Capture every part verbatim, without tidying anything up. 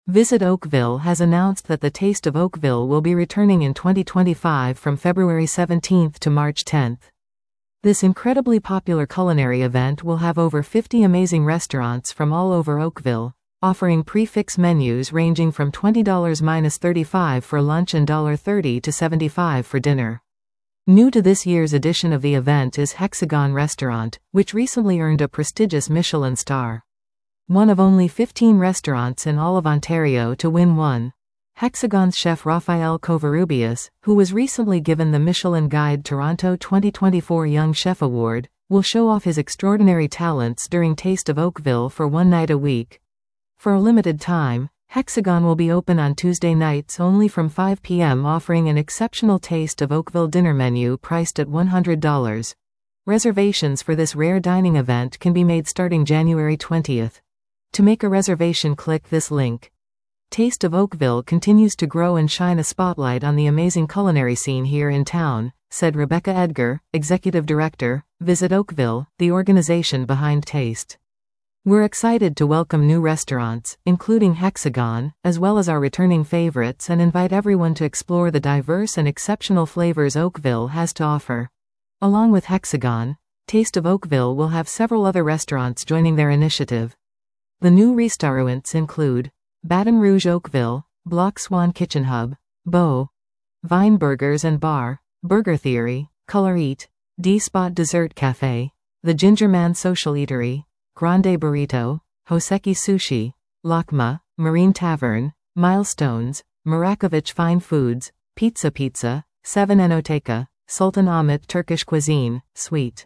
Visit Oakville has announced that the Taste of Oakville will be returning in twenty twenty-five from February seventeenth to March tenth. This incredibly popular culinary event will have over fifty amazing restaurants from all over Oakville, offering prix-fixe menus ranging from twenty dollars to thirty-five dollars for lunch and thirty dollars to seventy-five dollars for dinner. New to this year's edition of the event is Hexagon Restaurant, which recently earned a prestigious Michelin star. One of only fifteen restaurants in all of Ontario to win one. Hexagon's chef Raphael Covarrubias, who was recently given the Michelin Guide Toronto twenty twenty-four Young Chef Award, will show off his extraordinary talents during Taste of Oakville for one night a week. For a limited time, Hexagon will be open on Tuesday nights only from five p m offering an exceptional Taste of Oakville dinner menu priced at one hundred dollars. Reservations for this rare dining event can be made starting January twentieth. To make a reservation, click this link. Taste of Oakville continues to grow and shine a spotlight on the amazing culinary scene here in town, said Rebecca Edgar, Executive Director, Visit Oakville, the organization behind Taste. We're excited to welcome new restaurants, including Hexagon, as well as our returning favorites, and invite everyone to explore the diverse and exceptional flavors Oakville has to offer. Along with Hexagon, Taste of Oakville will have several other restaurants joining their initiative. The new restaurants include Baton Rouge Oakville, Block Swan Kitchen Hub, Beau, Vine Burgers and Bar, Burger Theory, Color Eat, D-Spot Dessert Cafe, The Ginger Man Social Eatery, Grande Burrito, Hoseki Sushi, Lakma, Marine Tavern, Milestones, Marakovich Fine Foods, Pizza Pizza, Seven Enoteca, Sultan Ahmet Turkish Cuisine, Sweet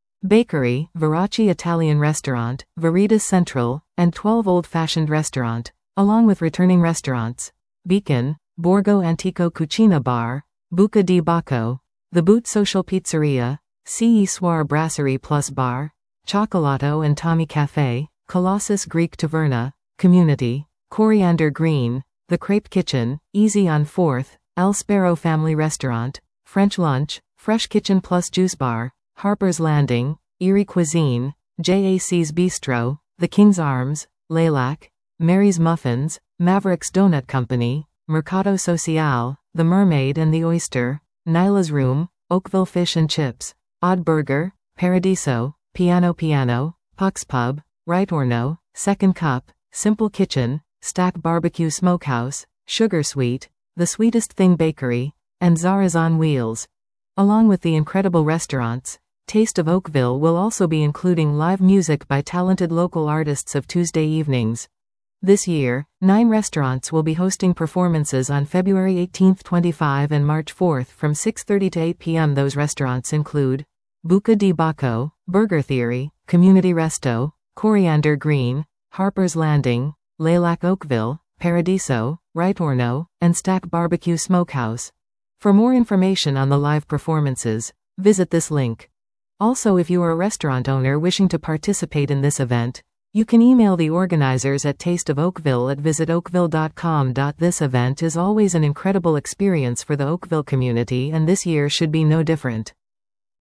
Bakery, Verace Italian Restaurant, Veritas Central, and twelve Old-Fashioned Restaurant, along with returning restaurants, Beacon, Borgo Antico Cucina Bar, Buca di Bacco, The Boot Social Pizzeria, Ce Soir Brasserie Plus Bar, Cioccolato and Tommy Cafe, Colossus Greek Taverna, Community, Coriander Green, The Crepe Kitchen, Easy on fourth, El Sparrow Family Restaurant, French Lunch, Fresh Kitchen Plus Juice Bar, Harper's Landing, Erie Cuisine, J A C's Bistro, The King's Arms, Lilac, Mary's Muffins, Mavericks Donut Company, Mercado Social, The Mermaid and the Oyster, Nyla's Room, Oakville Fish and Chips, Odd Burger, Paradiso, Piano Piano, Puck's Pub, Right or No, Second Cup, Simple Kitchen, Stack Barbecue Smokehouse, Sugar Sweet, The Sweetest Thing Bakery, and Zara's on Wheels. Along with the incredible restaurants, Taste of Oakville will also be including live music by talented local artists of Tuesday evenings. This year, nine restaurants will be hosting performances on February eighteenth twenty-five and March fourth from six thirty to eight p m Those restaurants include Buca di Bacco, Burger Theory, Community Resto, Coriander Green, Harper's Landing, Lilac Oakville, Paradiso, Right or No, and Stack Barbecue Smokehouse. For more information on the live performances, visit this link. Also, if you are a restaurant owner wishing to participate in this event, you can email the organizers at Taste of Oakville at visit oakville dot com. This event is always an incredible experience for the Oakville community, and this year should be no different.